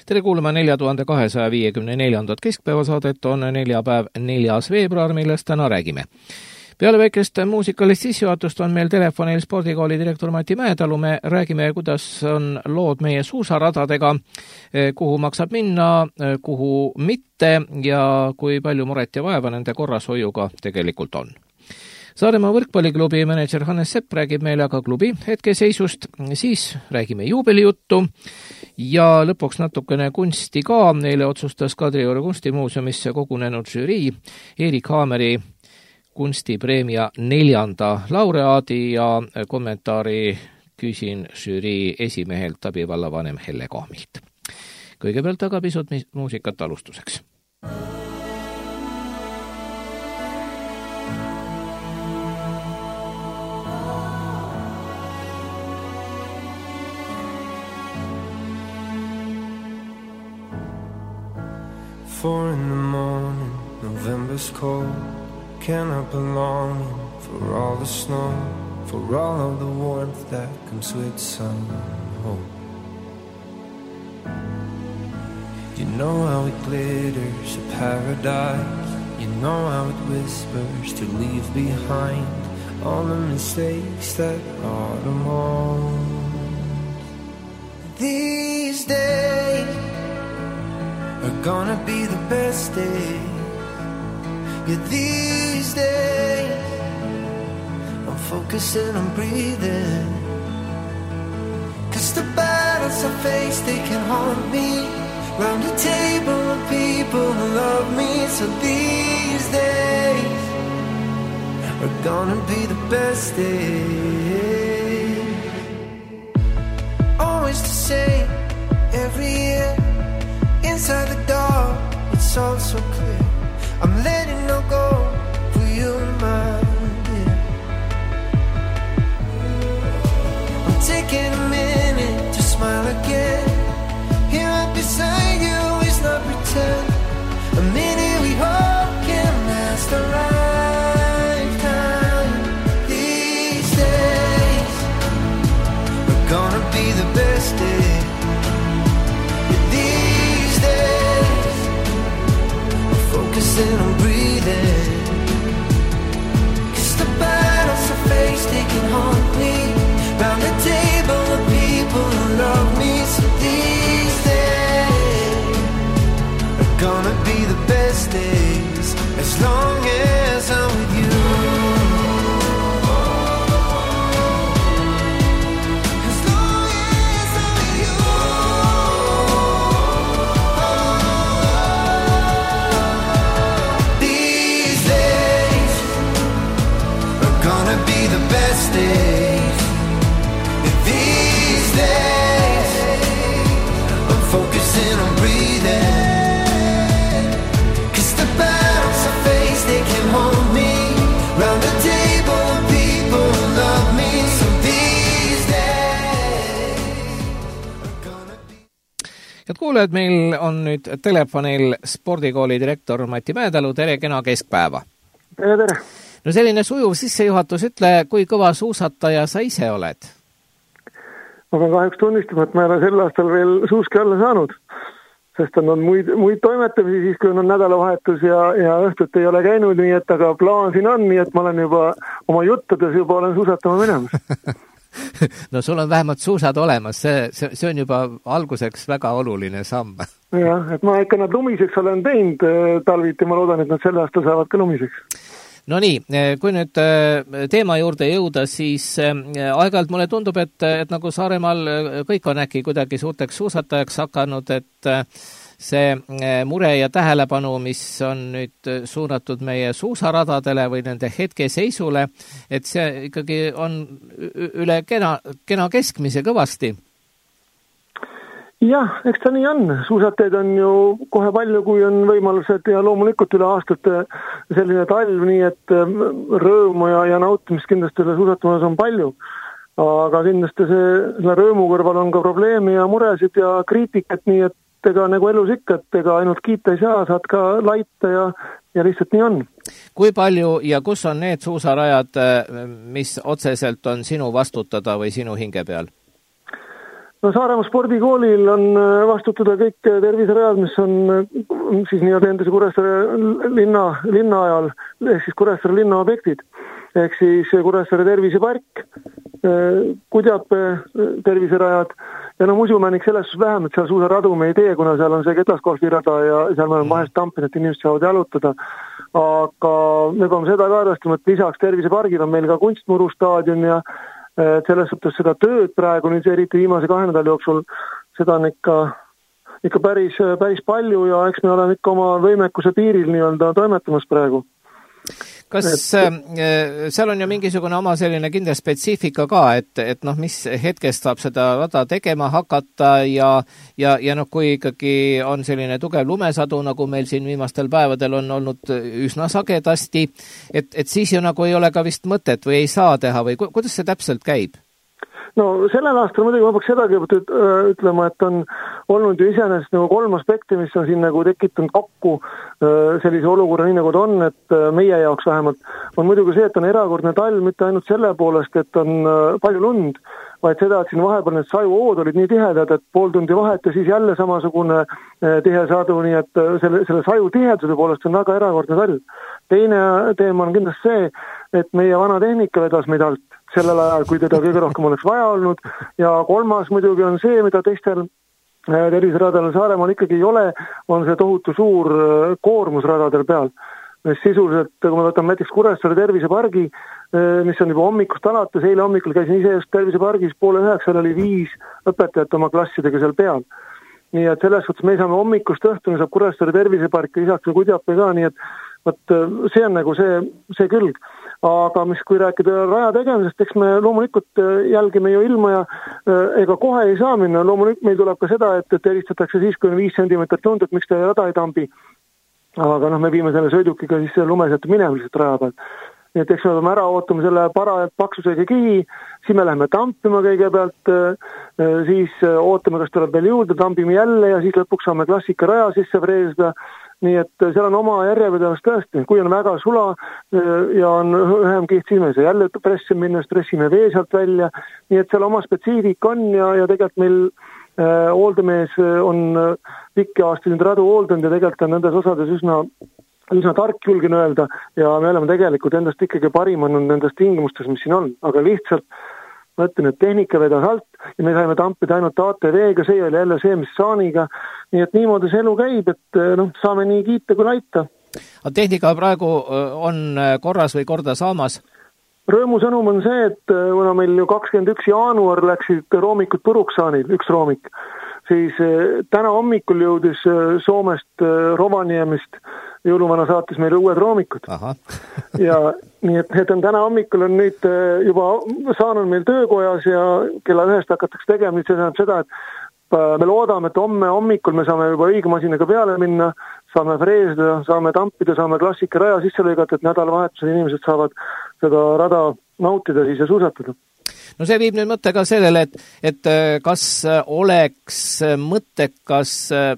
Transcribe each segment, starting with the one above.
Tere kuulama 4254. keskpäevasaadet, on neljapäev 4. veebruar, millest täna räägime. Peale väikest muusikalist sissejuhatust on meil telefonil spordikooli direktor Mati Mäetalu. Me räägime, kuidas on lood meie suusaradadega, kuhu maksab minna, kuhu mitte ja kui palju muret ja vaeva nende korrashoiuga tegelikult on. Saaremaa võrkpalliklubi manager Hannes Sepp räägib meile aga klubi hetkeseisust, siis räägime juubelijuttu ja lõpuks natukene kunsti ka. Neile otsustas Kadrioru kunstimuuseumisse kogunenud žürii Erik Haameri kunstipreemia 4. laureaadi ja kommentaari küsin žürii esimehelt abivallavanem Helle Kohmilt. Kõigepealt aga pisut muusikat alustuseks. Four in the morning, November's cold. Can I belong for all the snow, for all of the warmth that comes with some hope? You know how it glitters a paradise. You know how it whispers to leave behind all the mistakes that autumn holds. These days are gonna be the best days. Yeah, these days I'm focusing on breathing, 'cause the battles I face, they can haunt me. Round the table of people who love me. So these days are gonna be the best days. Always the same every year. Inside the dark, it's all so clear. I'm letting no go for you, my dear. I'm taking a minute to smile again. Here right beside you is not pretend. A minute we hope can last a lifetime. These days are gonna be the best days. Focusing on breathing, 'cause the battles I face, they can haunt me. Round the table of people who love me. So these days are gonna be the best days, as long as I'm with you. Head kuulajad, meil on nüüd telefonil spordikooli direktor Mati Mäetalu. Tere, kena keskpäeva. Tere. No selline sujuv sissejuhatus, ütle, kui kõva suusataja sa ise oled? Ma pean kahjuks tunnistama, et ma ei ole sel aastal veel suuski alla saanud, sest on muid toimetamisi siis, kui on nädalavahetus ja õhtut ei ole käinud, nii et aga plaan siin on, nii et ma olen juba oma juttudes juba olen suusatama minemas. No sul on vähemalt suusad olemas, see on juba alguseks väga oluline samm. Jah, et ma ikka nad lumiseks olen teinud talviti, ma loodan, et nad sel aastal saavad ka lumiseks. No nii, kui nüüd teema juurde jõuda, siis aeg-ajalt mulle tundub, et nagu Saaremaal kõik on äkki kuidagi suurteks suusatajaks hakanud, et see mure ja tähelepanu, mis on nüüd suunatud meie suusaradadele või nende hetkeseisule, et see ikkagi on üle kena keskmise kõvasti. Jah, eks ta nii on. Suusatajaid on ju kohe palju, kui on võimalused ja loomulikult üle aastate selline talv, nii et rõõmu ja nautimist kindlasti üle suusatamas on palju. Aga kindlasti selle rõõmu kõrval on ka probleeme ja muresid ja kriitikat, nii et ega nagu elus ikka, et ega ainult kiita ei saa, saad ka laita ja lihtsalt nii on. Kui palju ja kus on need suusarajad, mis otseselt on sinu vastutada või sinu hinge peal? No Saaremaa spordikoolil on vastutada kõik terviserajad, mis on siis nii-öelda endise Kuressaare linna ajal, ehk siis Kuressaare linna objektid. Ehk siis Kuressaare tervisepark, Kudjape terviserajad ja no muuseumänik selles vähem, et seal suusaradu me ei tee, kuna seal on see ketlaskolfirada ja seal me oleme vahest tampin, et inimesed saavad jalutada. Aga me peame seda ka arvestama, et lisaks tervisepargil on meil ka kunstmurustaadion ja selles suhtes seda tööd praegu nüüd eriti viimase 2 nädala jooksul, seda on ikka päris palju ja eks me oleme ikka oma võimekuse piiril nii-öelda toimetamas praegu. Kas seal on ju mingisugune oma selline kindel spetsiifika ka, et noh, mis hetkest saab seda rada tegema hakata ja noh, kui ikkagi on selline tugev lumesadu, nagu meil siin viimastel päevadel on olnud üsna sagedasti, et siis ju nagu ei ole ka vist mõtet või ei saa teha või kuidas see täpselt käib? No sellel aastal muidugi ma peaks sedagi ütlema, et on olnud ju iseenesest nagu 3 aspekti, mis on siin nagu tekitanud kokku sellise olukorra nii nagu ta on, et meie jaoks vähemalt on muidugi see, et on erakordne talv mitte ainult selle poolest, et on palju lund, vaid seda, et siin vahepeal need sajuood olid nii tihedad, et pool tundi vahet ja siis jälle samasugune tihe sadu, nii et selle saju tiheduse poolest on väga erakordne talv. Teine teema on kindlasti see, et meie vana tehnika vedas meid alt sellel ajal, kui teda kõige rohkem oleks vaja olnud ja 3. muidugi on see, mida teistel terviseradadel Saaremaal ikkagi ei ole, on see tohutu suur koormus radadel peal. Sisuliselt, kui me võtame näiteks Kuressaare tervisepargi, mis on juba hommikust alates, eile hommikul käisin ise just tervisepargis, 8:30 oli 5 õpetajat oma klassidega seal peal. Nii et selles suhtes me saame hommikust õhtuni, saab Kuressaare tervisepark ja lisaks Kudjape ka, nii et see on nagu see külg. Aga kui rääkida raja tegemisest, eks me loomulikult jälgime ju ilma ja ega kohe ei saa minna. Loomulikult meil tuleb ka seda, et eristatakse siis, kui on 5 sentimeetrit lund, et miks te rada ei tambi. Aga me viime selle sõidukiga siis lumeselt minema lihtsalt raja peal. Nii et eks me peame ära ootama selle parajalt paksusega kihi, siis me läheme tampima kõigepealt, siis ootame, kas tuleb veel juurde, tampime jälle ja siis lõpuks saame klassika raja sisse freesida. Nii et seal on oma järjepidevust tõesti, kui on väga sula ja on õhem kiht, siis me ei saa jälle pressima minna, pressime vee sealt välja, nii et seal oma spetsiifik on ja tegelikult meil hooldemees on pikki aastaid nüüd radu hooldanud ja tegelikult on nendes osades üsna tark, julgen öelda, ja me oleme tegelikult endast ikkagi parim on nendes tingimustes, mis siin on, aga lihtsalt ma ütlen, et tehnika vedas alt ja me saime tampida ainult ATV-ga, see oli jälle see, mis saaniga, nii et niimoodi see elu käib, et saame nii kiita kui laita. Tehnika praegu on korras või korda saamas? Rõõmusõnum on see, et kuna meil ju 21. jaanuar läksid roomikud puruks saanil, 1 roomik, siis täna hommikul jõudis Soomest Rovaniemist jõuluvana saatis meile uued roomikud. Ja nii et need on täna hommikul on nüüd juba saanud meil töökojas ja kella 1 hakatakse tegema, nüüd see tähendab seda, et me loodame, et homme hommikul me saame juba õigemasinaga peale minna, saame freesida, saame tampida, saame klassika raja sisse lõigata, et nädalavahetusel inimesed saavad seda rada nautida siis ja suusatada. No see viib nüüd mõte ka sellele, et kas oleks mõttekas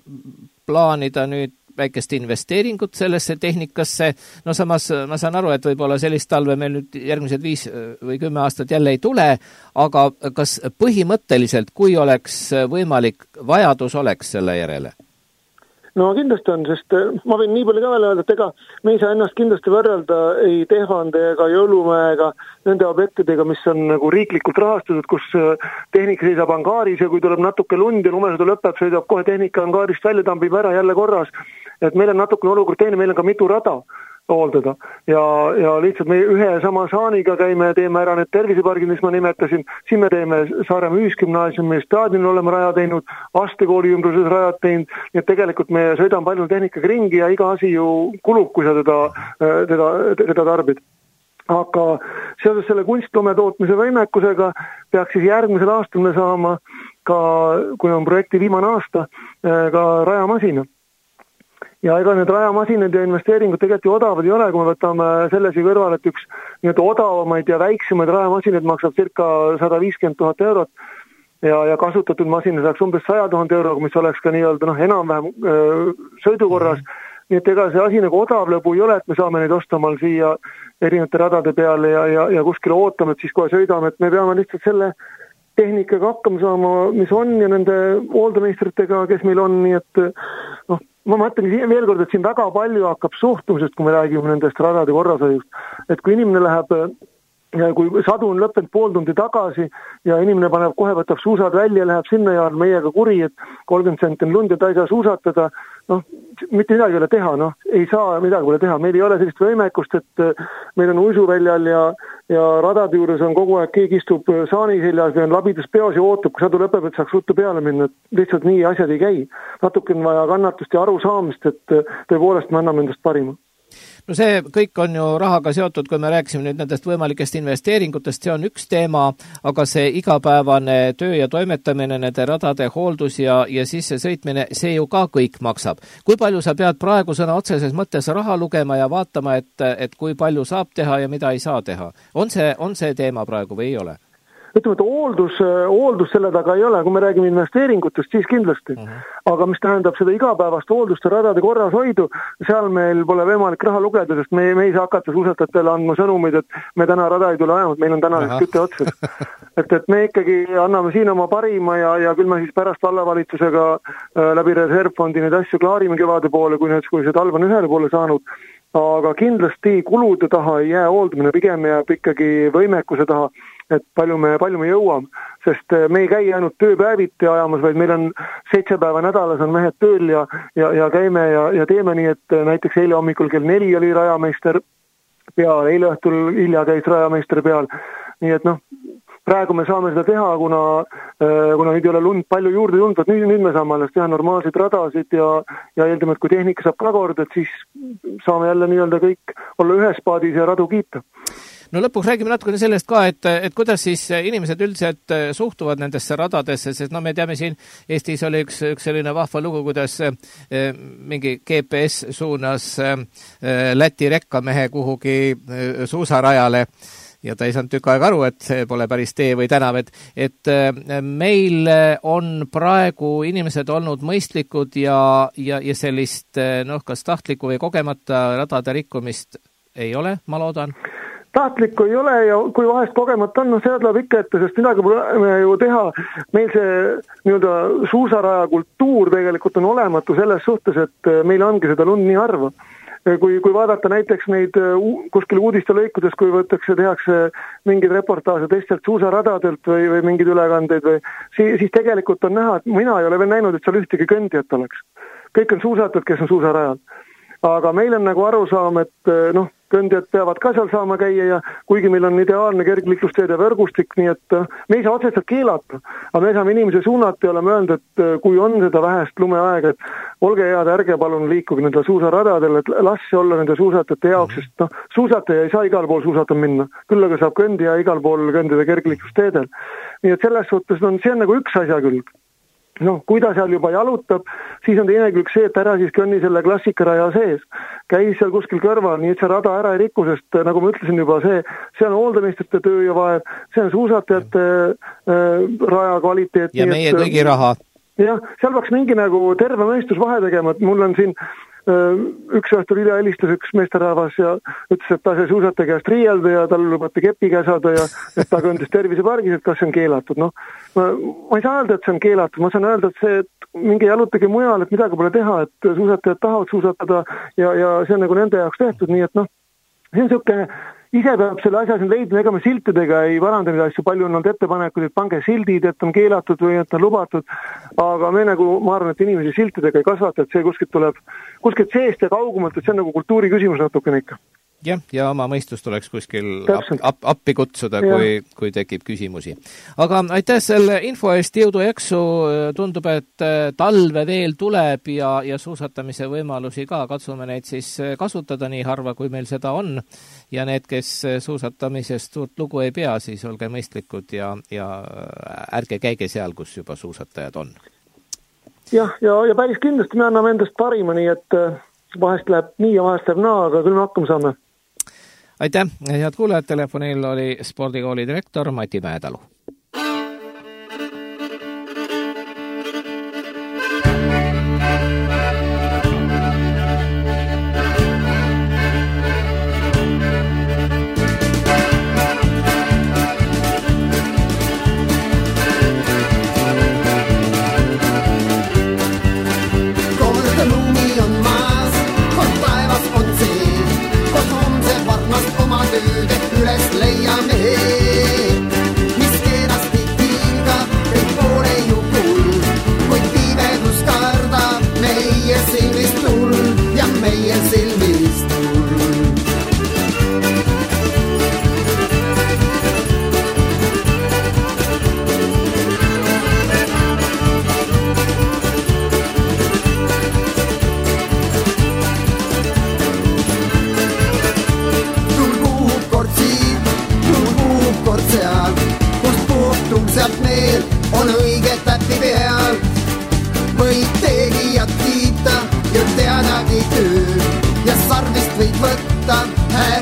plaanida nüüd väikest investeeringut sellesse tehnikasse, no samas ma saan aru, et võib-olla sellist talve meil nüüd järgmised 5 või 10 aastat jälle ei tule, aga kas põhimõtteliselt, kui oleks võimalik, vajadus oleks selle järele? No kindlasti on, sest ma võin nii palju ka veel öelda, et ega me ei saa ennast kindlasti võrrelda ei Tehvande ega Jõulumäega nende objektidega, mis on nagu riiklikult rahastatud, kus tehnika seisab angaaris ja kui tuleb natuke lund ja lumesadu lõpeb, sõidab kohe tehnika angaarist välja, tambib ära jälle korras. Et meil on natukene olukord teine, meil on ka mitu rada hooldada ja lihtsalt me ühe sama saaniga käime, teeme ära need tervisepargid, mis ma nimetasin, siin me teeme Saaremaa Ühisgümnaasiumi staadionil oleme raja teinud, Astekooli ümbruses rajad teinud, nii et tegelikult me sõidame palju tehnikaga ringi ja iga asi ju kulub, kui sa teda tarbid. Aga seoses selle kunstlume tootmise võimekusega peaks siis järgmisel aastal me saama ka, kui on projekti viimane aasta, ka rajamasina. Ja ega need rajamasinad ja investeeringud tegelikult ju odavad ei ole, kui me võtame sellesi kõrval, et üks nii-öelda odavamaid ja väiksemaid rajamasinad maksab circa 150 000 eurot ja kasutatud masina saaks umbes 100 000 euroga, mis oleks ka nii-öelda enam-vähem sõidukorras. Nii et ega see asi nagu odav lõbu ei ole, et me saame neid ostamal siia erinevate radade peale ja kuskile ootame, et siis kohe sõidame, et me peame lihtsalt tehnikaga hakkama saama, mis on ja nende hooldemeistritega, kes meil on, nii et noh, ma mõtlen veel kord, et siin väga palju hakkab suhtumisest, kui me räägime nendest radade korrashoiust, et kui inimene läheb, kui sadu on lõppenud pool tundi tagasi ja inimene paneb kohe, võtab suusad välja, läheb sinna ja on meiega kuri, et 30 senti on lund ja ta ei saa suusatada, noh, mitte midagi ei ole teha, noh, ei saa midagi pole teha, meil ei ole sellist võimekust, et meil on uisuväljal ja radade juures on kogu aeg, keegi istub saani seljas või on labidas peos ja ootab, kui sadu lõpeb, et saaks ruttu peale minna, et lihtsalt nii asjad ei käi. Natuke on vaja kannatust ja arusaamist, et tõepoolest me anname endast parima. No see kõik on ju rahaga seotud, kui me rääkisime nüüd nendest võimalikest investeeringutest, see on üks teema, aga see igapäevane töö ja toimetamine, nende radade hooldus ja sisse sõitmine, see ju ka kõik maksab. Kui palju sa pead praegu sõna otseses mõttes raha lugema ja vaatama, et kui palju saab teha ja mida ei saa teha? On see teema praegu või ei ole? Ütleme, et hooldus selle taga ei ole, kui me räägime investeeringutest, siis kindlasti. Aga mis tähendab seda igapäevast hooldust ja radade korras hoidu, seal meil pole võimalik raha lugeda, sest me ei saa hakata suusatajatele andma sõnumid, et me täna rada ei tule ajama, meil on täna kütte otsas. Et me ikkagi anname siin oma parima ja küll me siis pärast vallavalitsusega läbi reservfondi neid asju klaarime kevade poole, kui see talv on ühele poole saanud. Aga kindlasti kulude taha ei jää hooldamine, pigem jääb ikkagi võimekuse taha, et palju me jõuame, sest me ei käi ainult tööpäeviti ajamas, vaid meil on 7 päeva nädalas on mehed tööl ja käime ja teeme nii, et näiteks eile hommikul kell 4 oli rajameister peal, eile õhtul hilja käis rajameister peal, nii et noh, praegu me saame seda teha, kuna nüüd ei ole lund palju juurde tulnud, et nüüd me saame alles teha normaalseid radasid ja eeldame, et kui tehnika saab ka kord, et siis saame jälle nii-öelda kõik olla ühes paadis ja radu kiita. No lõpuks räägime natukene sellest ka, et kuidas siis inimesed üldiselt suhtuvad nendesse radadesse, sest me teame siin Eestis oli üks selline vahva lugu, kuidas mingi GPS suunas Läti rekkamehe kuhugi suusarajale ja ta ei saanud tükk aega aru, et see pole päris tee või tänav, et meil on praegu inimesed olnud mõistlikud ja sellist, kas tahtlikku või kogemata radade rikkumist ei ole, ma loodan? Tahtlikku ei ole ja kui vahest kogemata on, seda tuleb ikka ette, sest midagi pole ju teha. Meil see nii-öelda suusaraja kultuur tegelikult on olematu selles suhtes, et meil ongi seda lund nii harva. Kui vaadata näiteks neid kuskil uudistelõikudes, kui tehakse mingid reportaaže teistelt suusaradadelt või mingeid ülekandeid, siis tegelikult on näha, et mina ei ole veel näinud, et seal ühtegi kõndijat oleks. Kõik on suusatajad, kes on suusarajal. Aga meil on nagu arusaam, et kõndijad peavad ka seal saama käia ja kuigi meil on ideaalne kergliiklusteede võrgustik, nii et me ei saa otseselt keelata, aga me saame inimese suunata ja oleme öelnud, et kui on seda vähest lumeaega, et olge head, ärge palun liikuge nende suusaradadel, et las see olla nende suusatajate jaoks, sest suusataja ei saa igal pool suusatama minna, küll aga saab kõndija igal pool kõndida kergliiklusteedel. Nii et selles suhtes see on nagu üks asja külg. Kui ta seal juba jalutab, siis on teine külg see, et ära siis kõnni selle klassikaraja sees. Käis seal kuskil kõrval, nii et see rada ära ei riku, sest nagu ma ütlesin juba, see on hooldemeistrite töö ja vaev, see on suusatajate raja kvaliteet. Ja meie kõigi raha. Jah, seal peaks mingi nagu terve mõistus vahe tegema, et mul on siin üks õhtul hilja helistas üks meesterahvas ja ütles, et ta sai suusataja käest riielda ja tal lubati kepi käsada ja et ta kõndis tervisepargis, et kas see on keelatud. Ma ei saa öelda, et see on keelatud, ma saan öelda, et see, et mingi jalutage mujal, et midagi pole teha, et suusatajad tahavad suusatada ja see on nagu nende jaoks tehtud, nii et see on selline ise peab selle asja siin leidma, ega me siltidega ei paranda neid asju, palju on olnud ettepanekud, et pange sildid, et on keelatud või et on lubatud, aga me ma arvan, et inimesi siltidega ei kasvata, et see kuskilt tuleb kuskilt seest ja kaugumalt, et see on nagu kultuuri küsimus natukene ikka. Jah, ja oma mõistust tuleks kuskil appi kutsuda, kui tekib küsimusi. Aga aitäh selle info eest, jõudu jaksu, tundub, et talve veel tuleb ja suusatamise võimalusi ka, katsume neid siis kasutada nii harva, kui meil seda on. Ja need, kes suusatamisest suurt lugu ei pea, siis olge mõistlikud ja ärge käige seal, kus juba suusatajad on. Jah, ja päris kindlasti me anname endast parima, nii et vahest läheb nii ja vahest läheb naa, aga küll me hakkama saame. Aitäh, head kuulajad, telefonil oli spordikooli direktor Mati Mäetalu.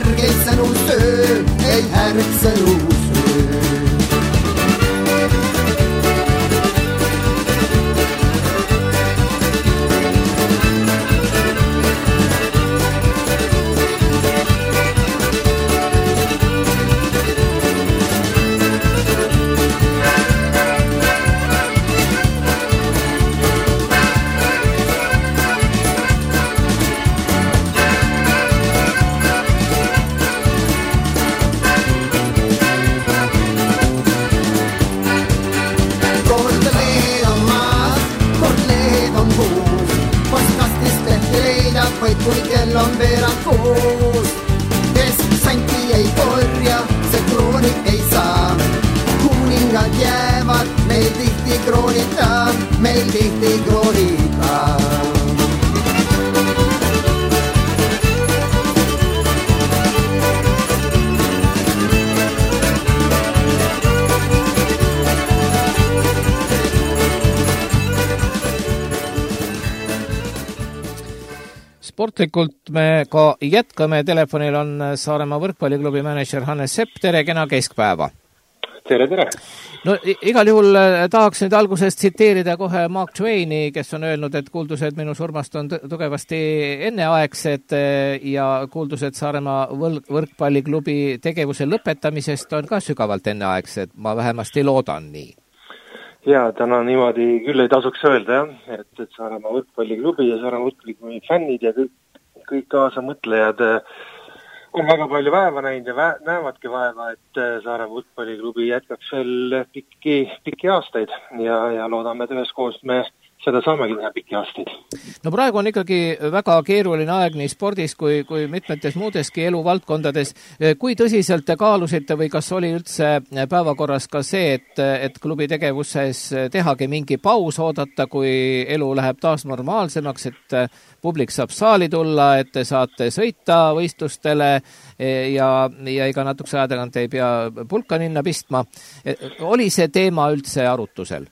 märgelsenu söö, ei härgsenu söö. Vaid kui kell on veerand kuus, kes sanki ei korja, see krooni ei saa. Kuningad jäävad meil tihti kroonita, meil tihti kroonita. Sportlikult me ka jätkame. Telefonil on Saaremaa võrkpalliklubi manager Hannes Sepp. Tere, kena keskpäeva. Tere. No igal juhul tahaks nüüd algusest tsiteerida kohe Mark Twaini, kes on öelnud, et kuuldused minu surmast on tugevasti enneaegsed ja kuuldused Saaremaa võrkpalliklubi tegevuse lõpetamisest on ka sügavalt enneaegsed. Ma vähemasti loodan nii. Ja, täna niimoodi küll ei tasuks öelda, jah, et Saaremaa võrkpalliklubi ja Saaremaa võrkpalliklubi fännid ja kõik kaasamõtlejad on väga palju vaeva näinud ja näevadki vaeva, et Saaremaa võrkpalliklubi jätkaks veel pikki aastaid ja loodame, et üheskoos me seda saamegi teha pikki aastaid. No praegu on ikkagi väga keeruline aeg nii spordis kui mitmetes muudeski eluvaldkondades. Kui tõsiselt te kaalusite või kas oli üldse päevakorras ka see, et klubi tegevuses tehagi mingi paus oodata, kui elu läheb taas normaalsemaks, et publik saab saali tulla, et te saate sõita võistlustele ja ega natukese aja tagant ei pea pulka ninna pistma. Oli see teema üldse arutusel?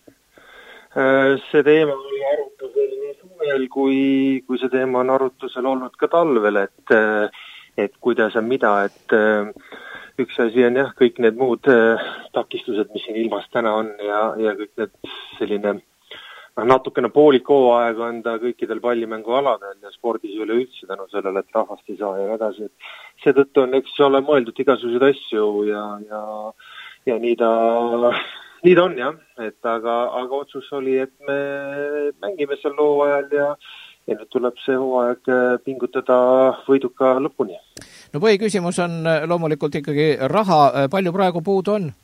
See teema oli arutusel nii suvel, kui see teema on arutusel olnud ka talvel, et kuidas ja mida, et üks asi on jah, kõik need muud takistused, mis siin ilmas täna on ja kõik need selline natukene poolik hooaeg on ta kõikidel pallimängualadel ja spordis üle üldse tänu sellele, et rahvast ei saa ja edasi. Seetõttu on, eks ole, mõeldud igasuguseid asju ja nii ta on jah, aga otsus oli, et me mängime seal hooajal ja nüüd tuleb see hooaeg pingutada võiduka lõpuni. No põhiküsimus on loomulikult ikkagi raha, palju praegu puudu on?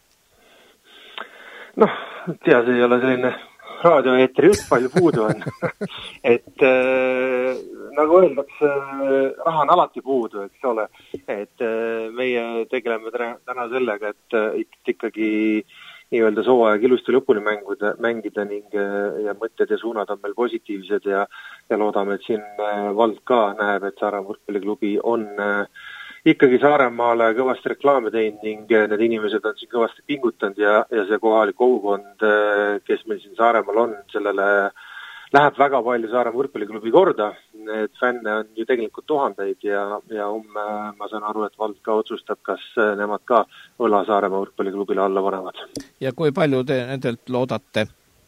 Noh, see ei ole selline raadioeetri jutt, palju puudu on. et nagu öeldakse, raha on alati puudu, eks ole. Et meie tegeleme täna sellega, et ikkagi nii-öelda sooaeg ilusti lõpuni mängida ning ja mõtted ja suunad on meil positiivsed ja loodame, et siin vald ka näeb, et Saaremaa võrkpalliklubi on ikkagi Saaremaale kõvasti reklaame teinud ning need inimesed on siin kõvasti pingutanud ja see kohalik kogukond, kes meil siin Saaremaal on, sellele läheb väga palju Saaremaa võrkpalliklubi korda. Need fänne on ju tegelikult tuhandeid ja ma saan aru, et vald ka otsustab, kas nemad ka õla Saaremaa võrkpalliklubile alla panevad. Ja kui palju te nendelt loodate?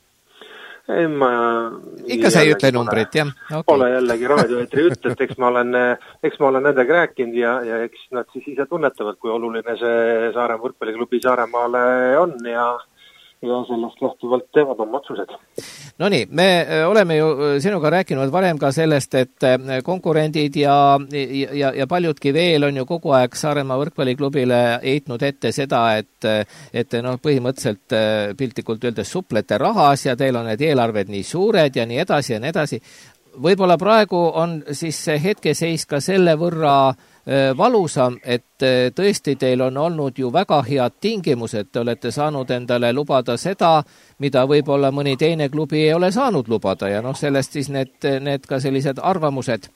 Ikka sa ei ütle numbrit, jah? Okay. Pole jällegi raadioeetri jutt, et eks ma olen nendega rääkinud ja eks nad siis ise tunnetavad, kui oluline see Saaremaa võrkpalliklubi Saaremaale on ja sellest lähtuvalt teevad oma otsused. No nii, me oleme ju sinuga rääkinud varem ka sellest, et konkurendid ja paljudki veel on ju kogu aeg Saaremaa võrkpalliklubile eitnud ette seda, et põhimõtteliselt piltlikult öeldes suplete rahas ja teil on need eelarved nii suured ja nii edasi ja nii edasi. Võib-olla praegu on siis hetkeseis ka selle võrra valusam, et tõesti teil on olnud ju väga head tingimused, te olete saanud endale lubada seda, mida võib-olla mõni teine klubi ei ole saanud lubada ja sellest siis need ka sellised arvamused,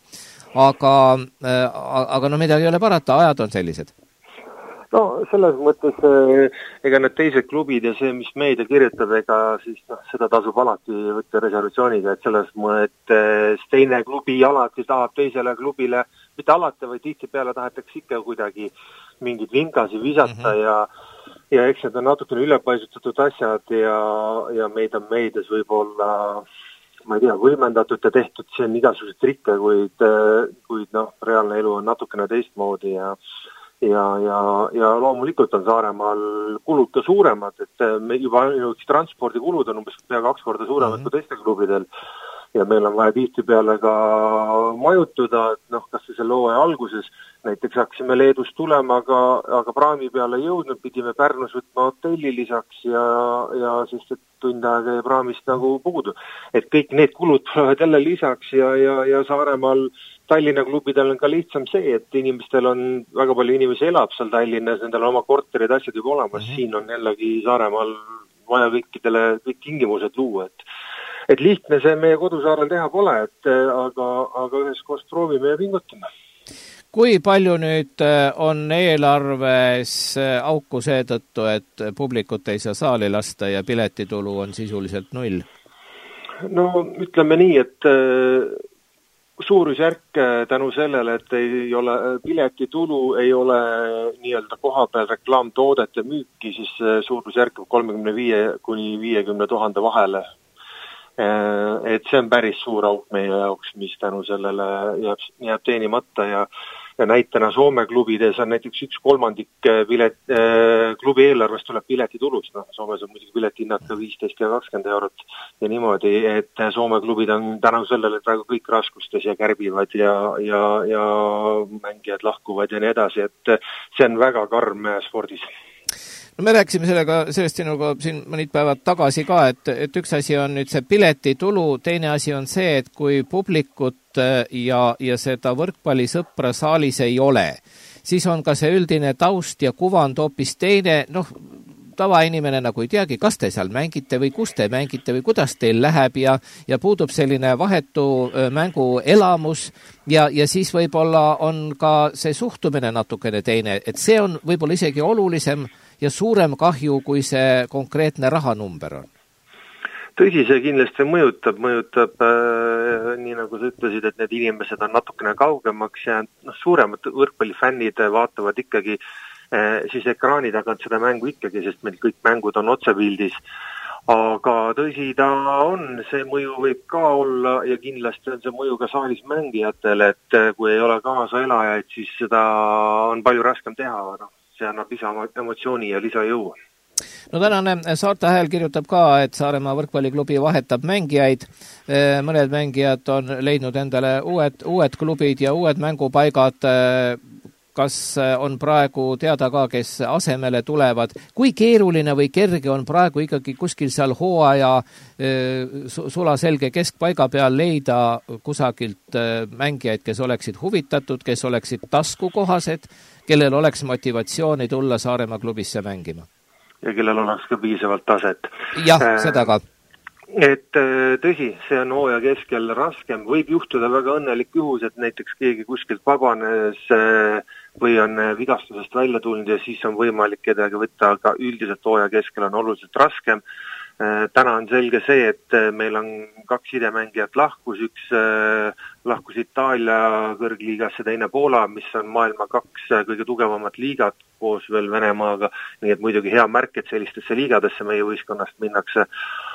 aga midagi ei ole parata, ajad on sellised. No selles mõttes, ega need teised klubid ja see, mis meedia kirjutab, ega siis seda tasub alati võtta reservatsiooniga, et selles mõttes teine klubi alati tahab teisele klubile mitte alati, vaid tihtipeale tahetakse ikka kuidagi mingid vingasi visata ja eks need on natukene ülepaisutatud asjad ja meid on meedias võib-olla, ma ei tea, võimendatud ja tehtud siin igasugused trikke, kuid noh, reaalne elu on natukene teistmoodi ja loomulikult on Saaremaal kulud ka suuremad, et me juba transpordikulud on umbes pea 2 korda suuremad kui teiste klubidel ja meil on vaja tihtipeale ka majutuda, et noh, kas selle hooaja alguses näiteks hakkasime Leedust tulema, aga praami peale jõudnud, pidime Pärnus võtma hotelli lisaks ja sest et tund aega ja praamist nagu puudu. Et kõik need kulud tulevad jälle lisaks ja Saaremaal Tallinna klubidel on ka lihtsam see, et inimestel on, väga palju inimesi elab seal Tallinnas, nendel on oma korterid, asjad juba olemas, siin on jällegi Saaremaal vaja kõikidele kõik tingimused luua, et lihtne see meie kodusaarel teha pole, aga üheskoos proovime ja pingutame. Kui palju nüüd on eelarves auku seetõttu, et publikut ei saa saali lasta ja piletitulu on sisuliselt 0? No ütleme nii, et suurusjärk tänu sellele, et ei ole piletitulu, ei ole nii-öelda kohapeal reklaamtoodete müüki, siis suurusjärk 35 kuni 50 000 vahele. Et see on päris suur auk meie jaoks, mis tänu sellele jääb teenimata ja näitena Soome klubides on näiteks 1/3 klubi eelarvest tuleb piletitulust. No, Soomes on muidugi piletihinnad ka 15 ja 20 eurot ja niimoodi, et Soome klubid on tänu sellele praegu kõik raskustes ja kärbivad ja mängijad lahkuvad ja nii edasi, et see on väga karm spordis. No me rääkisime sellest sinuga siin mõnid päevad tagasi ka, et üks asi on nüüd see piletitulu, teine asi on see, et kui publikut ja seda võrkpallisõpra saalis ei ole, siis on ka see üldine taust ja kuvand hoopis teine, noh, tavainimene nagu ei teagi, kas te seal mängite või kus te mängite või kuidas teil läheb ja puudub selline vahetu mängu elamus ja siis võib-olla on ka see suhtumine natukene teine, et see on võib-olla isegi olulisem ja suurem kahju, kui see konkreetne rahanumber on. Tõsi, see kindlasti mõjutab nii nagu sa ütlesid, et need inimesed on natukene kaugemaks ja suuremad võrkpallifännid vaatavad ikkagi siis ekraani tagant seda mängu ikkagi, sest meil kõik mängud on otsepildis. Aga tõsi ta on, see mõju võib ka olla ja kindlasti on see mõju ka saalis mängijatele, et kui ei ole kaasa elajaid, siis seda on palju raskem teha, see annab lisaemotsiooni ja lisajõu. No tänane Saarte Hääl kirjutab ka, et Saaremaa võrkpalliklubi vahetab mängijaid. Mõned mängijad on leidnud endale uued klubid ja uued mängupaigad. Kas on praegu teada ka, kes asemele tulevad? Kui keeruline või kerge on praegu ikkagi kuskil seal hooaja sulaselge keskpaiga peal leida kusagilt mängijaid, kes oleksid huvitatud, kes oleksid taskukohased, kellel oleks motivatsiooni tulla Saaremaa klubisse mängima? Ja kellel oleks ka piisavalt taset. Jah, seda ka. Et tõsi, see on hooaja keskel raskem. Võib juhtuda väga õnnelik juhus, et näiteks keegi kuskilt vabanes või on vigastusest välja tulnud ja siis on võimalik kedagi võtta, aga üldiselt hooaja keskel on oluliselt raskem. Täna on selge see, et meil on 2 sidemängijat lahkus, üks lahkus Itaalia kõrgliigasse, teine Poola, mis on maailma 2 kõige tugevamat liigat koos veel Venemaaga, nii et muidugi hea märk, et sellistesse liigadesse meie võistkonnast minnakse.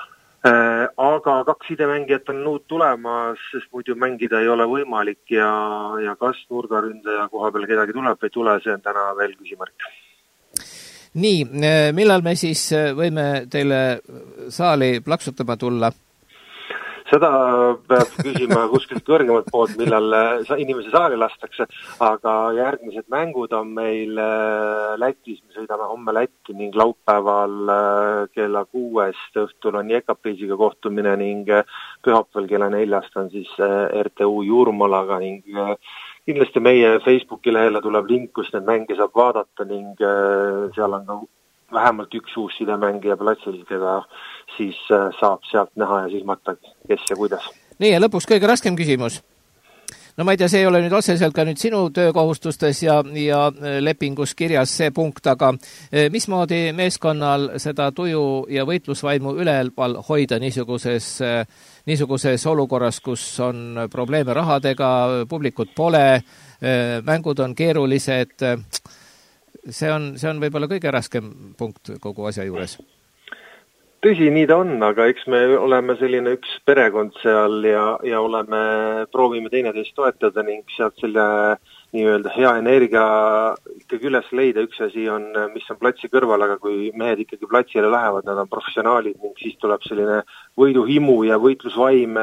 Aga 2 sidemängijat on nüüd tulemas, sest muidu mängida ei ole võimalik ja kas nurgaründaja koha peal kedagi tuleb või tule, see on täna veel küsimärk. Nii, millal me siis võime teile saali plaksutama tulla? Seda peab küsima kuskilt kõrgemalt poolt, millal inimese saali lastakse, aga järgmised mängud on meil Lätis, me sõidame homme Lätti ning laupäeval kella 6 õhtul on Jekapriisiga kohtumine ning pühapäeval kella 4 on siis RTU Jurmalaga ning kindlasti meie Facebooki lehele tuleb link, kus need mänge saab vaadata ning seal on ka vähemalt üks uus sidemängija platsil, keda siis saab sealt näha ja silmata, kes ja kuidas. Nii, ja lõpuks kõige raskem küsimus. no ma ei tea, see ei ole nüüd otseselt ka nüüd sinu töökohustustes ja lepingus kirjas see punkt, aga mismoodi meeskonnal seda tuju ja võitlusvaimu üleval hoida niisuguses olukorras, kus on probleeme rahadega, publikut pole, mängud on keerulised, see on võib-olla kõige raskem punkt kogu asja juures. Tõsi, nii ta on, aga eks me oleme selline üks perekond seal ja proovime teineteist toetada ning sealt selle nii-öelda hea energia ikkagi üles leida. Üks asi on, mis on platsi kõrval, aga kui mehed ikkagi platsile lähevad, nad on professionaalid ning siis tuleb selline võiduhimu ja võitlusvaim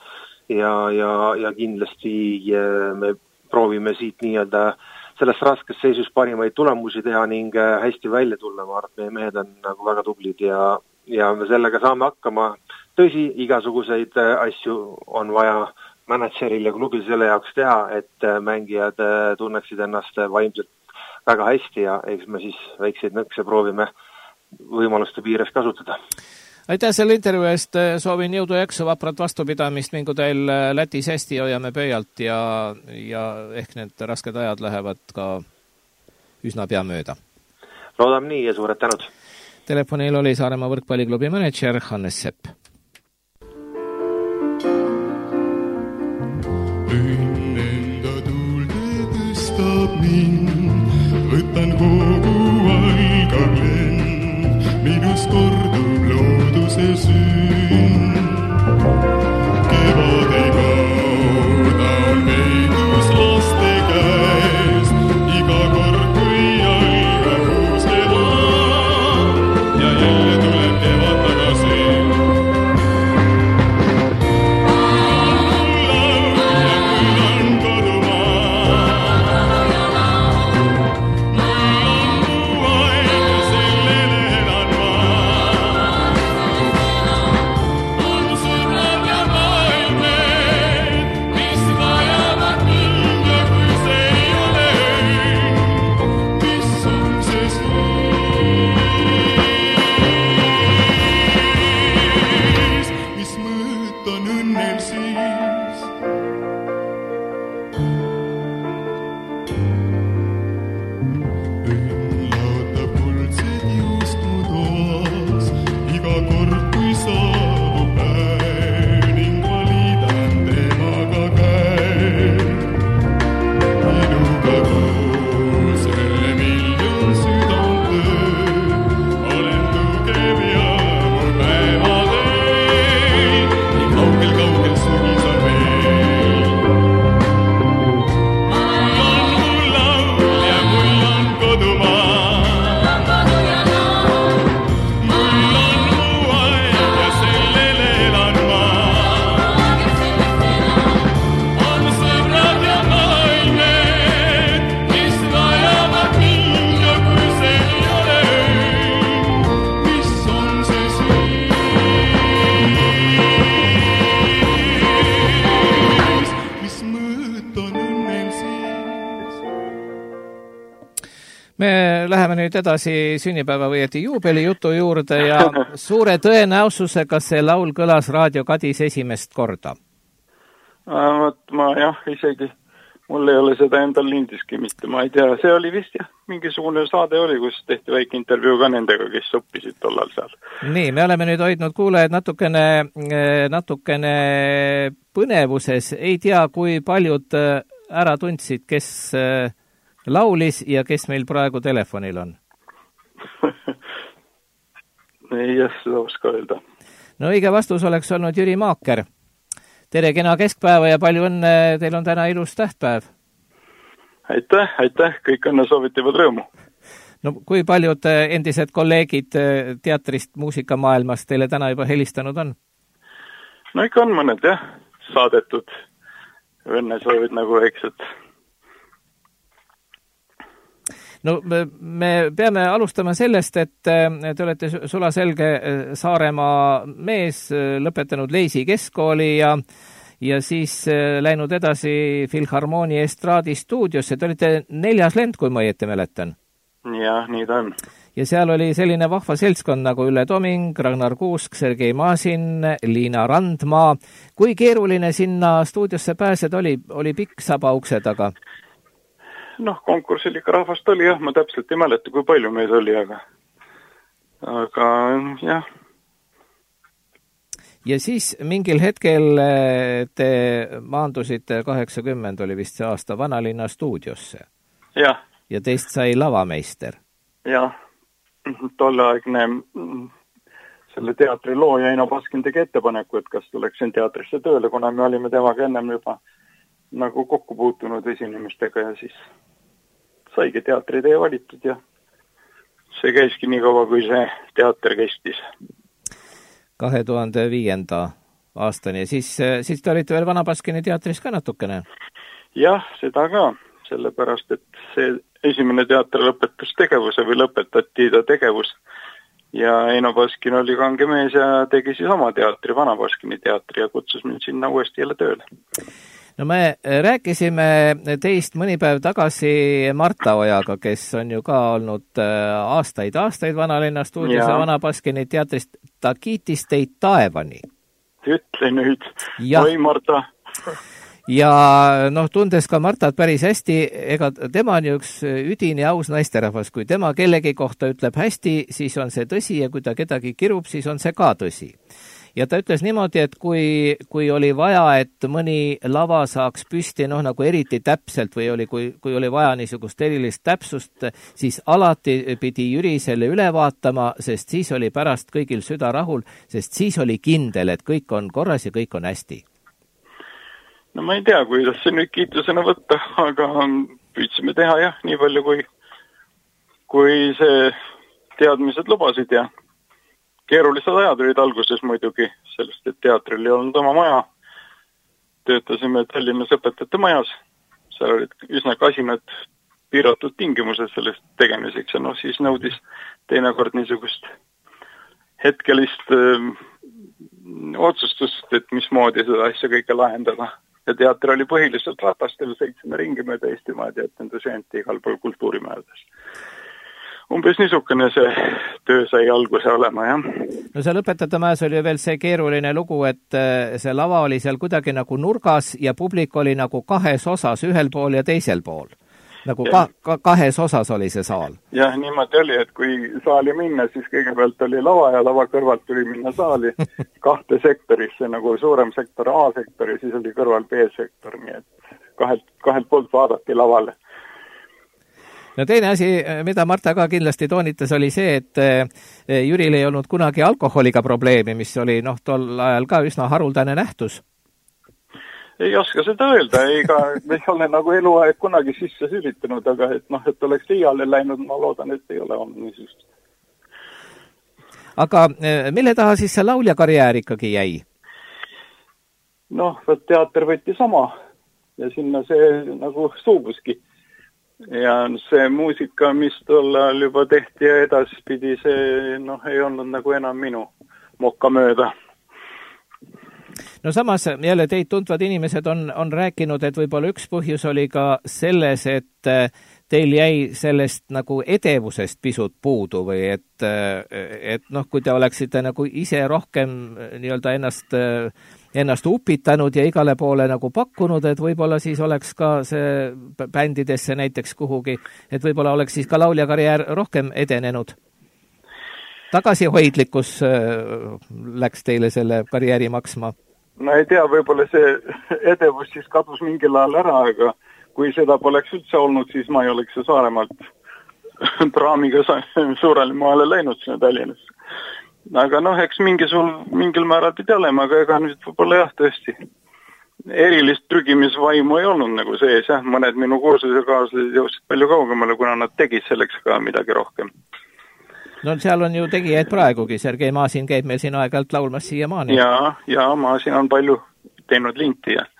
ja kindlasti me proovime siit nii-öelda sellest raskes seisus parimaid tulemusi teha ning hästi välja tulla. Ma arvan, et meie mehed on nagu väga tublid ja me sellega saame hakkama. Tõsi, igasuguseid asju on vaja manageril ja klubil selle jaoks teha, et mängijad tunneksid ennast vaimselt väga hästi ja eks me siis väikseid nõkse proovime võimaluste piires kasutada. Aitäh selle intervjuu eest, soovin jõudu ja jaksu, vaprat vastupidamist, mingu teil Lätis hästi, hoiame pöialt ja ehk need rasked ajad lähevad ka üsna pea mööda. Loodame nii ja suured tänud. Telefonil oli Saaremaa võrkpalliklubi manager Hannes Sepp. Enda tuulde tõstab mind, võtan kogu algav lend, minus kordub looduse sünd. Kevad ei kauda on meidus laste käes, iga kord kui algab uus kevad ja jälle tuleb kevad tagasi. Me läheme nüüd edasi sünnipäeva või juubeli jutu juurde ja suure tõenäosusega see laul kõlas Raadio Kadis esimest korda. Ma isegi, mul ei ole seda endal lindiski mitte, ma ei tea, see oli vist mingisugune saade oli, kus tehti väike intervjuu ka nendega, kes õppisid tollal seal. Nii, me oleme nüüd hoidnud kuulajad natukene põnevuses, ei tea, kui paljud ära tundsid, kes laulis ja kes meil praegu telefonil on? Ei, seda oska öelda. No õige vastus oleks olnud Jüri Maaker. Tere, kena keskpäeva ja palju õnne, teil on täna ilus tähtpäev. Aitäh, kõik õnne soovitivad rõõmu. No kui paljud endised kolleegid teatrist, muusikamaailmast teile täna juba helistanud on? No ikka on mõned, saadetud õnne soovid nagu väiksed. No me peame alustama sellest, et te olete sulaselge Saaremaa mees, lõpetanud Leisi keskkooli ja siis läinud edasi Filharmoonia estraadi stuudiosse. Te olite 4. lend, kui ma õieti mäletan. Jah, nii ta on. ja seal oli selline vahva seltskond nagu Ülle Toming, Ragnar Kuusk, Sergei Masin, Liina Randmaa. Kui keeruline sinna stuudiosse pääseda oli pikk saba ukse taga? Noh, konkursil ikka rahvast oli jah, ma täpselt ei mäleta, kui palju meid oli, aga jah. Ja siis mingil hetkel te maandusite 80 oli vist see aasta Vanalinna stuudiosse. Jah. Ja teist sai lavameister. Jah, tolleaegne selle teatri looja Eino Baskin tegi ettepaneku, et kas tuleksin teatrisse tööle, kuna me olime temaga ennem juba nagu kokku puutunud esinemistega ja siis saigi teatritee valitud ja see käiski nii kaua, kui see teater kestis. 2005. aastani. Siis te olite veel Vana Baskini teatris ka natukene? Jah, seda ka, sellepärast, et see esimene teater lõpetas tegevuse või lõpetati ta tegevus ja Eino Baskin oli kange mees ja tegi siis oma teatri, Vana Baskini teatri ja kutsus mind sinna uuesti jälle tööle. No me rääkisime teist mõni päev tagasi Marta Ojaga, kes on ju ka olnud aastaid Vanalinna stuudios ja Vana Baskini teatrist. Ta kiitis teid taevani. Ütle nüüd. Oi, Marta. Ja tundes ka Martat päris hästi, ega tema on üks üdini aus naisterahvas. Kui tema kellegi kohta ütleb hästi, siis on see tõsi ja kui ta kedagi kirub, siis on see ka tõsi. Ja ta ütles niimoodi, et kui oli vaja, et mõni lava saaks püsti, nagu eriti täpselt või kui oli vaja niisugust erilist täpsust, siis alati pidi Jüri selle üle vaatama, sest siis oli pärast kõigil süda rahul, sest siis oli kindel, et kõik on korras ja kõik on hästi. No ma ei tea, kuidas see nüüd kiitusena võtta, aga püüdsime teha jah, nii palju kui see teadmised lubasid ja keerulised ajad olid alguses muidugi, sellest, et teatril ei olnud oma maja. Töötasime Tallinnas õpetajate majas. Seal olid üsna kasinad piiratud tingimused sellest tegemiseks ja siis nõudis teinekord niisugust hetkelist otsustust, et mismoodi seda asja kõike lahendada. Ja teater oli põhiliselt ratastel, sõitsime ringi mööda Eestimaad ja etendusjänti igal pool kultuurimajades. Umbes niisugune see töö sai alguse olema, jah. No seal õpetajate majas oli veel see keeruline lugu, et see lava oli seal kuidagi nagu nurgas ja publik oli nagu kahes osas, ühel pool ja teisel pool. Nagu kahes osas oli see saal. Jah, niimoodi oli, et kui saali minna, siis kõigepealt oli lava ja lava kõrvalt tuli minna saali kahte sektorisse, nagu suurem sektor A-sektor ja siis oli kõrval B-sektor, nii et kahelt poolt vaadati lavale. No teine asi, mida Marta ka kindlasti toonitas, oli see, et Jüril ei olnud kunagi alkoholiga probleemi, mis oli tol ajal ka üsna haruldane nähtus. Ei oska seda öelda, ega ei ole nagu eluaeg kunagi sisse sülitanud, aga et oleks liiale läinud, ma loodan, et ei ole olnud niisugust. Aga mille taha siis see laulja karjäär ikkagi jäi? Teater võtti sama ja sinna see nagu suubuski. Ja see muusika, mis tol ajal juba tehti ja edaspidi, see ei olnud nagu enam minu mokka mööda. No samas jälle teid tundvad inimesed on rääkinud, et võib-olla üks põhjus oli ka selles, et teil jäi sellest nagu edevusest pisut puudu või et kui te oleksite nagu ise rohkem nii-öelda ennast upitanud ja igale poole nagu pakkunud, et võib-olla siis oleks ka see bändidesse näiteks kuhugi, et võib-olla oleks siis ka laulja karjäär rohkem edenenud. Tagasihoidlikkus läks teile selle karjääri maksma? No ei tea, võib-olla see edevus siis kadus mingil ajal ära, aga kui seda poleks üldse olnud, siis ma ei oleks see Saaremaalt praamiga suurele maale läinud sinna Tallinnasse. Aga eks mingil määral pidi olema, aga ega nüüd võib-olla jah tõesti. Erilist trügimisvaimu ei olnud nagu sees, jah. Mõned minu kursusekaaslased jõudsid palju kaugemale, kuna nad tegid selleks ka midagi rohkem. No seal on ju tegijaid praegugi, Sergei Masin käib meil siin aeg-ajalt laulmas siiamaani. Ja Masin on palju teinud linti ja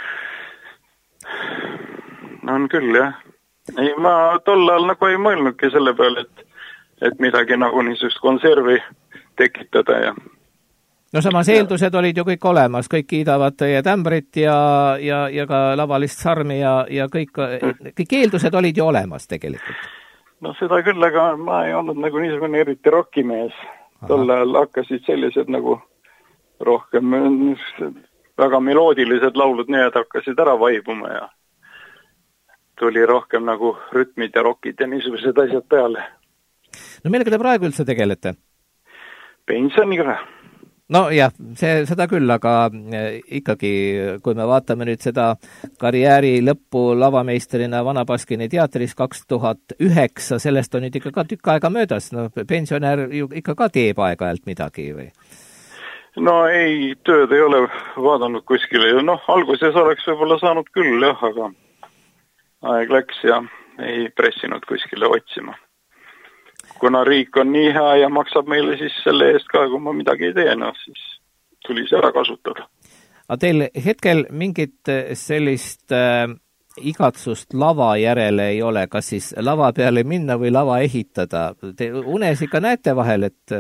on küll, jah. Ei, ma tol ajal nagu ei mõelnudki selle peale, et midagi nagu niisugust konservi tekitada ja no samas eeldused olid ju kõik olemas, kõik kiidavad teie tämbrit ja ka lavalist sarmi ja kõik eeldused olid ju olemas tegelikult. No seda küll, aga ma ei olnud nagu niisugune eriti rockimees. Tol ajal hakkasid sellised nagu rohkem väga meloodilised laulud, need hakkasid ära vaibuma ja tuli rohkem nagu rütmid ja rockid ja niisugused asjad peale. No millega te praegu üldse tegelete? Pensioniga. No jah, seda küll, aga ikkagi, kui me vaatame nüüd seda karjääri lõppu lavameisterina Vana-Baskini teatris 2009, sellest on nüüd ikka ka tükk aega möödas. No pensionär ju ikka ka teeb aeg-ajalt midagi või? No ei, tööd ei ole vaadanud kuskile. Noh, alguses oleks võib-olla saanud küll, jah, aga aeg läks ja ei pressinud kuskile otsima. Kuna riik on nii hea ja maksab meile siis selle eest ka, kui ma midagi ei tee, no siis tuli see ära kasutada. Aga teil hetkel mingit sellist igatsust lava järele ei ole, kas siis lava peale minna või lava ehitada? Te unes ikka näete vahel, et...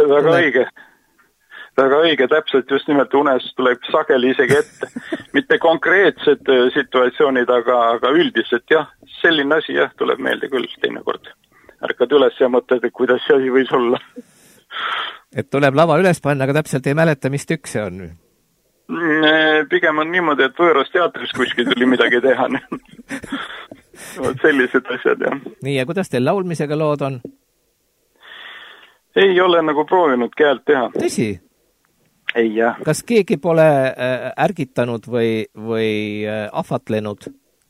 Väga õige, täpselt just nimelt unes tuleb sageli isegi ette. Mitte konkreetsed situatsioonid, aga üldiselt jah, selline asi jah, tuleb meelde küll teinekord. Ärkad üles ja mõtled, et kuidas see asi võis olla. Et tuleb lava üles panna, aga täpselt ei mäleta, mis tükk see on? Pigem on niimoodi, et võõras teatris kuskil tuli midagi teha. Sellised asjad, jah. Nii, ja kuidas teil laulmisega lood on? Ei ole nagu proovinud keelt teha. Tõsi? Ei, jah. Kas keegi pole ärgitanud või ahvatlenud?